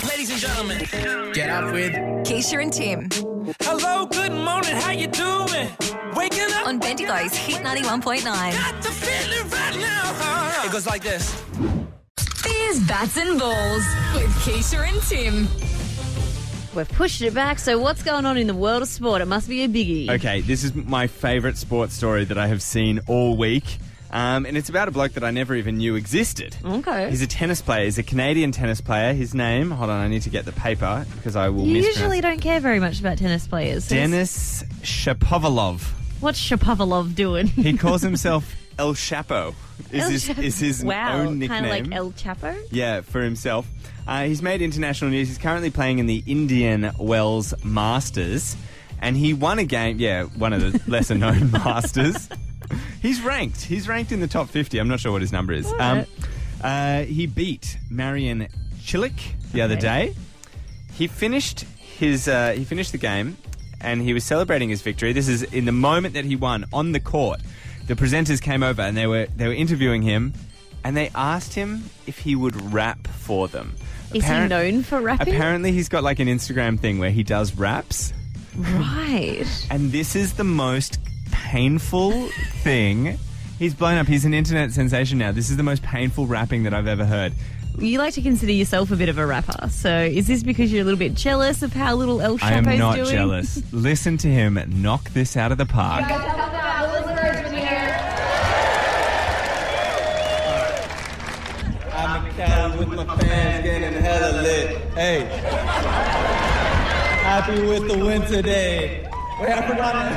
Ladies and gentlemen, get up with Keisha and Tim hello, good morning, how you doing? Waking up on Bendigo's Hit 91.9. got the feeling right now. It goes like this. Here's Bats and Balls with Keisha and Tim. We've pushed it back, so what's going on in the world of sport? It must be a biggie. Okay, this is my favourite sports story that I have seen all week. And it's about a bloke that I never even knew existed. Okay. He's a tennis player. He's a Canadian tennis player. His name, hold on, I need to get the paper because I will You mispronounce. usually don't care very much about tennis players. Denis Shapovalov. What's Shapovalov doing? He calls himself El Chapo. Is his wow, own nickname. kind of like El Chapo? Yeah, for himself. He's made international news. He's currently playing in the Indian Wells Masters. And he won a game, one of the lesser-known Masters. He's ranked in the top 50. I'm not sure what his number is. He beat Marian Cilic the other day. He finished the game, and he was celebrating his victory. This is in the moment that he won on the court. The presenters came over and they were interviewing him, and they asked him if he would rap for them. Is he known for rapping? Apparently, he's got like an Instagram thing where he does raps. Right. And this is the most painful thing. He's blown up. He's an internet sensation now. This is the most painful rapping that I've ever heard. You like to consider yourself a bit of a rapper, so is this because you're a little bit jealous of how little El Chapo's I am not doing? jealous. Listen to him knock this out of the park. I'm in Cali with my fans getting hella lit. Hey. Happy with the win today. Wait, I forgot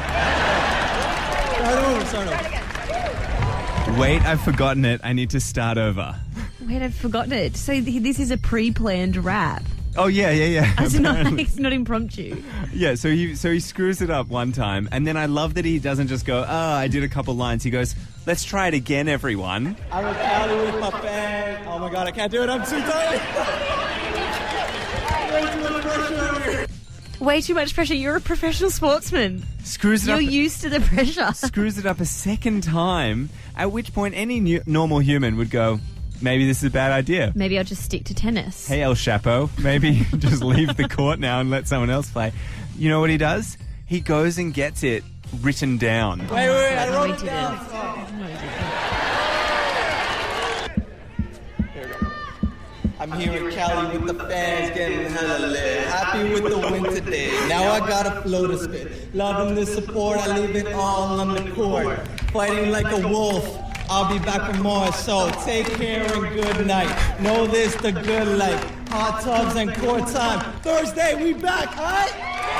it. Start over. Wait, I've forgotten it. I need to start over. Wait, I've forgotten it. So this is a pre-planned rap. Oh, yeah. It's not impromptu. Yeah, so he screws it up one time, and then I love that he doesn't just go, I did a couple lines. He goes, let's try it again, everyone. I'm in Cali with my fans. Oh my God, I can't do it. I'm too tired. Way too much pressure. You're a professional sportsman. Screws it You're up. used to the pressure. Screws it up a second time, at which point any normal human would go, maybe this is a bad idea. Maybe I'll just stick to tennis. Hey, El Chapo, maybe just leave the court now and let someone else play. You know what he does? He goes and gets it written down. Wait, I No, wrote he it didn't. down. No, he didn't. I'm here in Cali with the fans getting hella lit. Happy with the win today. Now I got a flow to spit. Loving the support, I leave it all on the court. Fighting like a wolf. I'll be back for more, so take care and good night. Know this, the good life. Hot tubs and court time. Thursday, we back, alright?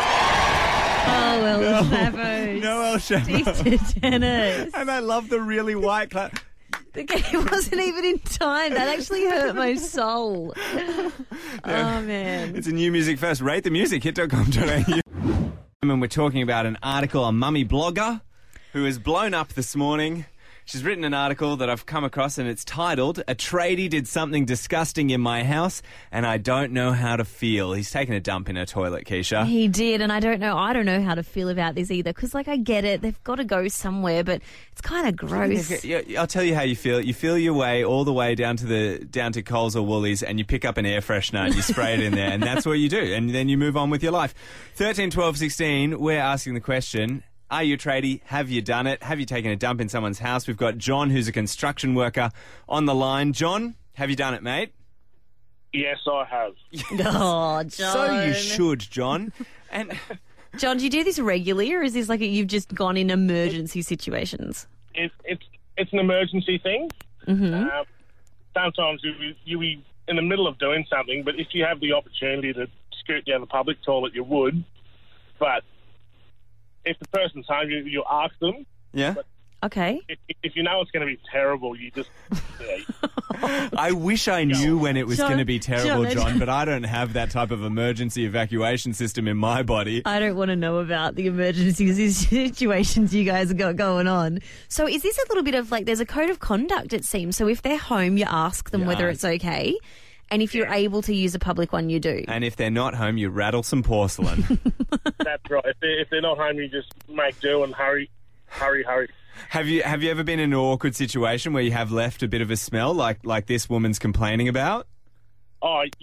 Oh, El Chapo. No El Chapo. Stick to tennis. And I love the really white clap. The game wasn't even in time. That actually hurt my soul. Oh, man. It's a new music first. Rate the music, hit.com.au. And we're talking about an article on Mummy Blogger who has blown up this morning. She's written an article that I've come across, and it's titled, "A tradie did something disgusting in my house and I don't know how to feel." He's taken a dump in her toilet, Keisha. He did, and I don't know how to feel about this either, because, I get it. They've got to go somewhere, but it's kind of gross. I'll tell you how you feel. You feel your way all the way down to Coles or Woolies, and you pick up an air freshener and you spray it in there, and that's what you do. And then you move on with your life. 13, 12, 16, we're asking the question, are you a tradie? Have you done it? Have you taken a dump in someone's house? We've got John, who's a construction worker, on the line. John, have you done it, mate? Yes, I have. Oh, John. So you should, John. And John, do you do this regularly, or is this like you've just gone in emergency situations? It's an emergency thing. Mm-hmm. Sometimes you be in the middle of doing something, but if you have the opportunity to scoot down the public toilet, you would. But if the person's home, you ask them. yeah. Okay. If you know it's going to be terrible, you just... Yeah. I wish I knew when it was John, going to be terrible, John, John, but I don't have that type of emergency evacuation system in my body. I don't want to know about the emergency situations you guys have got going on. So is this a little bit of there's a code of conduct, it seems. So if they're home, you ask them whether it's okay. And if you're able to use a public one, you do. And if they're not home, you rattle some porcelain. That's right. If they're not home, you just make do and hurry. Have you ever been in an awkward situation where you have left a bit of a smell like this woman's complaining about? Oh, yes.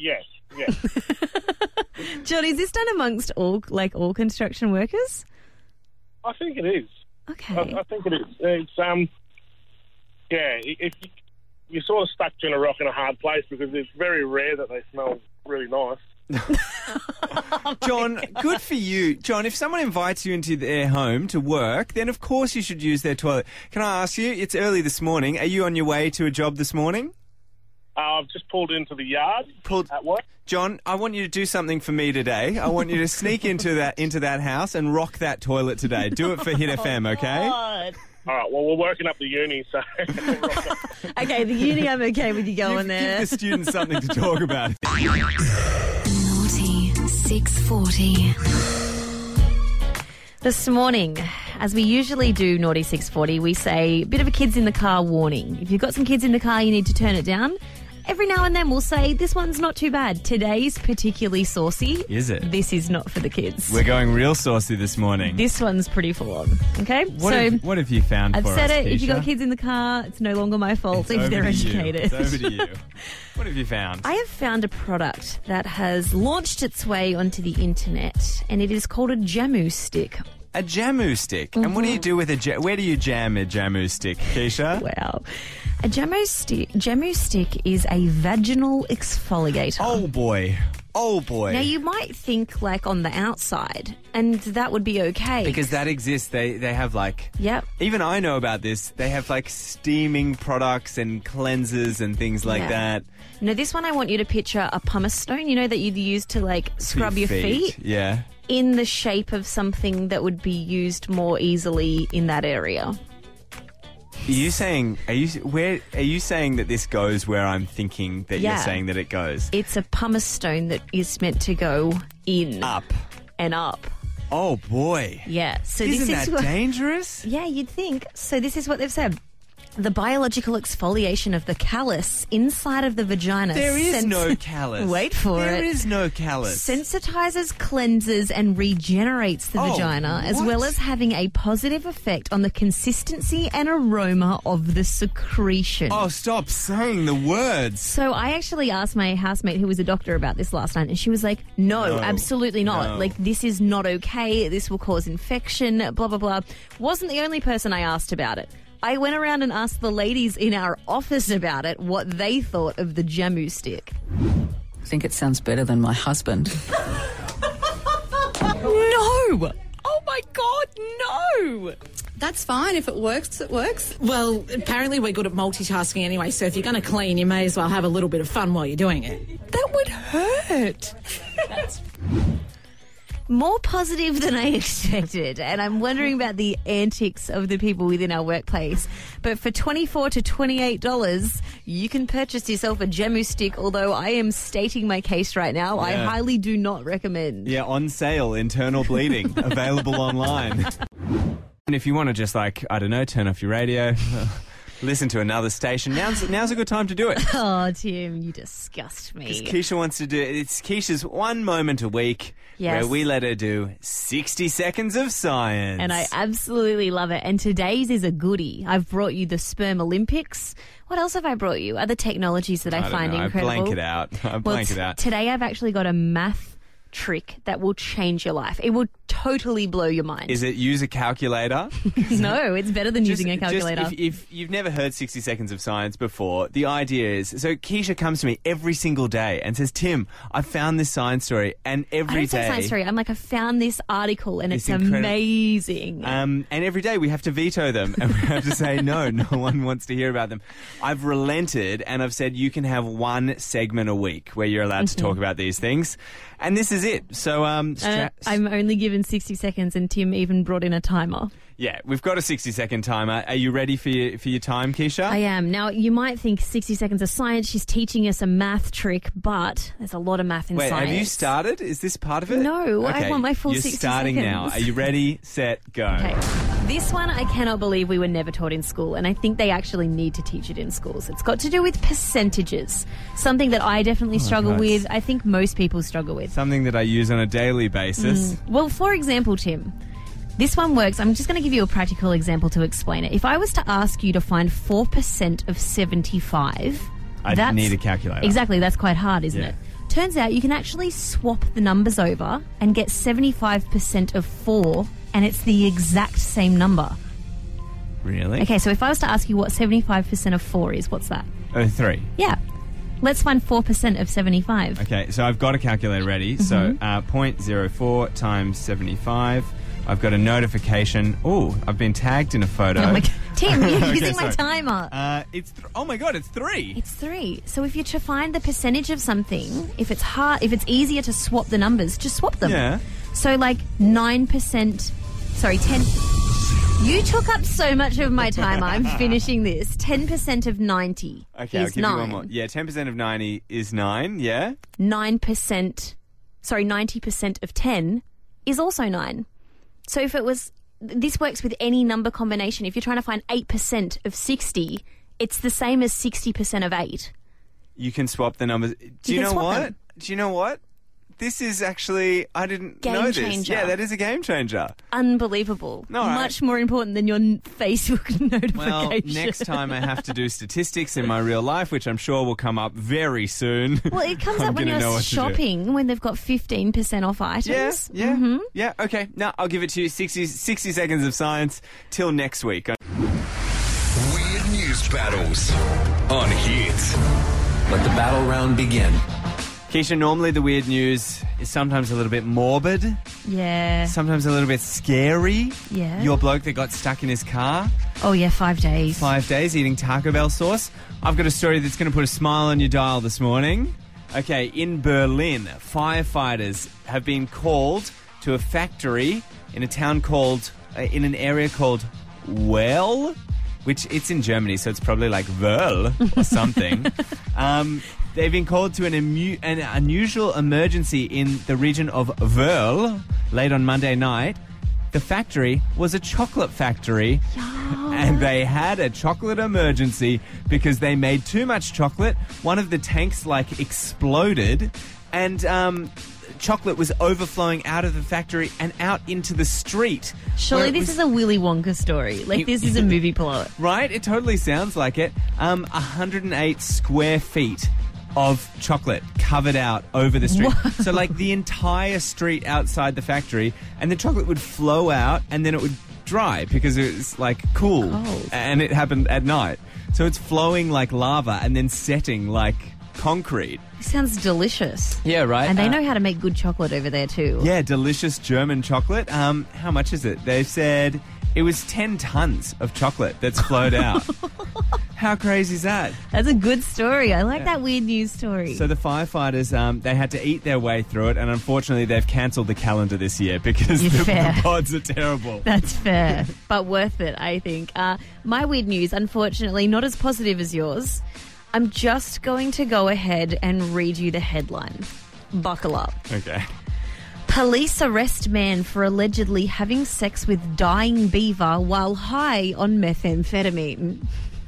Yeah. John, is this done amongst all construction workers? I think it is. Okay. I think it is. It's if you're sort of stuck between a rock and a hard place because it's very rare that they smell really nice. John, good for you. John, if someone invites you into their home to work, then of course you should use their toilet. Can I ask you, it's early this morning, are you on your way to a job this morning? I've just pulled into the yard at work. John, I want you to do something for me today. I want you to sneak into that house and rock that toilet today. Do it for Hit FM, okay? God. All right, well, we're working up the uni, so... Okay, the uni, I'm okay with you going there. Give the students something to talk about. Naughty 640. This morning, as we usually do Naughty 640, we say, bit of a kids in the car warning. If you've got some kids in the car, you need to turn it down. Every now and then we'll say, this one's not too bad. Today's particularly saucy. Is it? This is not for the kids. We're going real saucy this morning. This one's pretty full on. Okay? What have you found I've for us, said it. Keisha? If you've got kids in the car, it's no longer my fault It's if over they're to you. educated. It's over to you. What have you found? I have found a product that has launched its way onto the internet, and it is called a Jamu stick. A Jamu stick. And what do you do with where do you jam a Jamu stick, Keisha? Wow. A Jamu stick is a vaginal exfoliator. Oh, boy. Oh, boy. Now, you might think, like, on the outside, and that would be okay. Because that exists. They have, like... Yep. Even I know about this. They have, like, steaming products and cleansers and things like that. No, this one I want you to picture a pumice stone, you know, that you'd use to, like, scrub your feet. Yeah. In the shape of something that would be used more easily in that area. Are you saying that this goes where I'm thinking that you're saying that it goes? It's a pumice stone that is meant to go in. Up. And up. Oh, boy. Yeah. So Isn't this is that dangerous? Yeah, you'd think. So this is what they've said. The biological exfoliation of the callus inside of the vagina. There is no callus. Wait for it. There is no callus. Sensitizes, cleanses, and regenerates the vagina, as well as having a positive effect on the consistency and aroma of the secretion. Oh, stop saying the words. So I actually asked my housemate, who was a doctor, about this last night, and she was like, no, absolutely not. No. Like, this is not okay. This will cause infection, blah, blah, blah. Wasn't the only person I asked about it. I went around and asked the ladies in our office about it, what they thought of the Jamu stick. I think it sounds better than my husband. No! Oh my God, no! That's fine. If it works, it works. Well, apparently we're good at multitasking anyway, so if you're going to clean, you may as well have a little bit of fun while you're doing it. That would hurt. More positive than I expected, and I'm wondering about the antics of the people within our workplace. But for $24 to $28, you can purchase yourself a Jamu stick, although I am stating my case right now. I highly do not recommend. Yeah, on sale, internal bleeding, available online. And if you want to just, like, I don't know, turn off your radio, listen to another station, now's a good time to do it. Oh, Tim, you disgust me. Because Keisha wants to do it. It's Keisha's one moment a week where we let her do 60 seconds of science. And I absolutely love it. And today's is a goodie. I've brought you the Sperm Olympics. What else have I brought you? Other technologies that I find incredible. I blank it out. Today I've actually got a math trick that will change your life. It will totally blow your mind. Is it use a calculator? No, it's better than using a calculator. If you've never heard 60 Seconds of Science before, the idea is, so Keisha comes to me every single day and says, Tim, I found this science story, and every day... I don't say science story. I'm like, I found this article and it's incredible. Amazing. And every day we have to veto them and we have to say, no one wants to hear about them. I've relented and I've said you can have one segment a week where you're allowed to talk about these things. And this is it. So I'm only given 60 seconds, and Tim even brought in a timer. Yeah, we've got a 60-second timer. Are you ready for your time, Keisha? I am. Now, you might think 60 seconds of science, she's teaching us a math trick, but there's a lot of math in science. Wait, have you started? Is this part of it? No, okay. I want my full 60 seconds. You're starting now. Are you ready, set, go? Okay. This one I cannot believe we were never taught in school, and I think they actually need to teach it in schools. It's got to do with percentages, something that I definitely struggle with. I think most people struggle with. Something that I use on a daily basis. Well, for example, Tim, this one works. I'm just going to give you a practical example to explain it. If I was to ask you to find 4% of 75... I'd need a calculator. Exactly, that's quite hard, isn't it? Turns out you can actually swap the numbers over and get 75% of 4, and it's the exact same number. Really? Okay, so if I was to ask you what 75% of 4 is, what's that? 3. Yeah. Let's find 4% of 75. Okay, so I've got a calculator ready. So 0.04 times 75. I've got a notification. Oh, I've been tagged in a photo. Oh my God. Tim, you're Okay, using my sorry. timer. Oh my God, it's 3. It's 3. So if you're to find the percentage of something, if it's easier to swap the numbers, just swap them. Yeah. So like 9%, sorry, 10. You took up so much of my time. I'm finishing this. 10% of 90 Okay, I'll is give 9. you one more. Yeah, 10% of 90 is 9, yeah? 90% of 10 is also 9. So if it was, this works with any number combination. If you're trying to find 8% of 60, it's the same as 60% of 8. You can swap the numbers. Do you know what? Do you know what? This is actually, I didn't know this. Changer. Yeah, that is a game changer. Unbelievable. No, Much more important than your Facebook notification. Well, next time I have to do statistics in my real life, which I'm sure will come up very soon. Well, it comes I'm up when gonna know you're what to do. shopping, when they've got 15% off items. Yeah, Mm-hmm. yeah, okay. Now, I'll give it to you. 60 seconds of science till next week. Weird news battles on Hit. Let the battle round begin. Keisha, normally the weird news is sometimes a little bit morbid, Yeah. sometimes a little bit scary. Yeah. Your bloke that got stuck in his car, Oh, yeah, 5 days. 5 days eating Taco Bell sauce. I've got a story that's going to put a smile on your dial this morning. Okay, in Berlin, firefighters have been called to a factory in a town called, in an area called Well, which it's in Germany, so it's probably like Wörl or something. They've been called to an unusual emergency in the region of Wörl late on Monday night. The factory was a chocolate factory, and they had a chocolate emergency because they made too much chocolate. One of the tanks, exploded, and chocolate was overflowing out of the factory and out into the street. Surely this is a Willy Wonka story. This is a movie plot. Right? It totally sounds like it. 108 square feet of chocolate covered out over the street. Whoa. So the entire street outside the factory, and the chocolate would flow out and then it would dry because it was cool. Cold. And it happened at night. So it's flowing like lava and then setting like concrete. It sounds delicious. Yeah, right. And they know how to make good chocolate over there too. Yeah, delicious German chocolate. How much is it? They've said it was 10 tons of chocolate that's flowed out. How crazy is that? That's a good story. I like that weird news story. So the firefighters, they had to eat their way through it, and unfortunately they've cancelled the calendar this year because the pods are terrible. That's fair, but worth it, I think. My weird news, unfortunately, not as positive as yours. I'm just going to go ahead and read you the headline. Buckle up. Okay. Police arrest man for allegedly having sex with dying beaver while high on methamphetamine.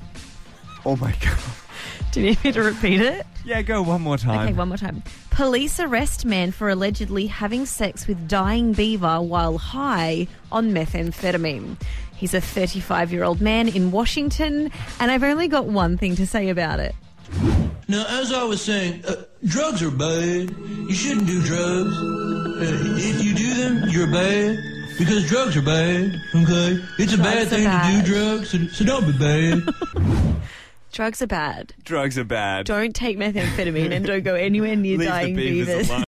Oh my God. Do you need me to repeat it? Yeah, go one more time. Okay, one more time. Police arrest man for allegedly having sex with dying beaver while high on methamphetamine. He's a 35-year-old man in Washington, and I've only got one thing to say about it. Now, as I was saying, drugs are bad. You shouldn't do drugs. If you do them, you're bad. Because drugs are bad, okay? It's a bad thing to do drugs, so don't be bad. Drugs are bad. Drugs are bad. Don't take methamphetamine and don't go anywhere near Leave dying the beavers beavers. alone.